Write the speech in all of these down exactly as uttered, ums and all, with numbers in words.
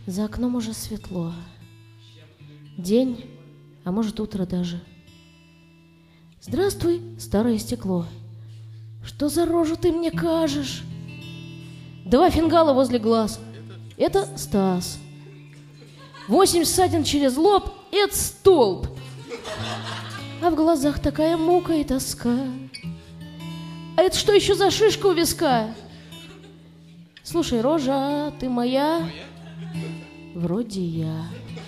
За окном уже светло. День, а может утро даже. Здравствуй, старое стекло. Что за рожу ты мне кажешь? Два фингала возле глаз. Это Стас. Восемь ссадин через лоб. Это столб. А в глазах такая мука и тоска. А это что еще за шишка у виска? Слушай, рожа, ты моя? Вроде я.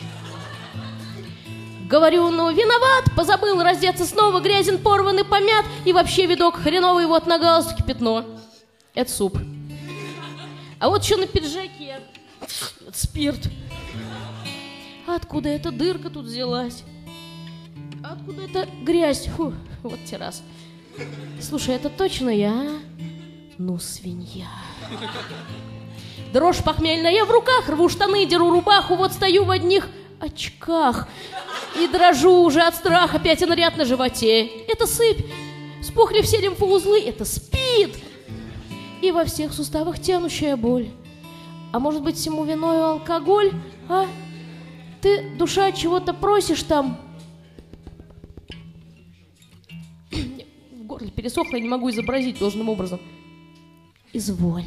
Говорю, ну виноват, позабыл раздеться снова, грязен, порван и помят, и вообще видок хреновый, вот на галстуке пятно. Это суп. А вот что на пиджаке? Это спирт. А откуда эта дырка тут взялась? А откуда эта грязь? Фу, вот террас. Слушай, это точно я? Ну, свинья. Дрожь похмельная в руках, рву штаны, деру рубаху, вот стою в одних очках и дрожу уже от страха, пятен ряд на животе. Это сыпь, спухли все лимфоузлы, это спид. И во всех суставах тянущая боль. А может быть, всему виною алкоголь, а? Ты, душа, чего-то просишь там? В горле пересохло, я не могу изобразить должным образом. Изволь.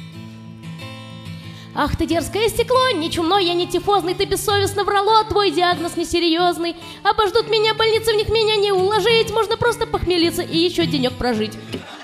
Ах ты дерзкое стекло, не чумной, я не тифозный, ты бессовестно врало, твой диагноз несерьезный. Обождут меня больницы, в них меня не уложить, можно просто похмелиться и еще денек прожить.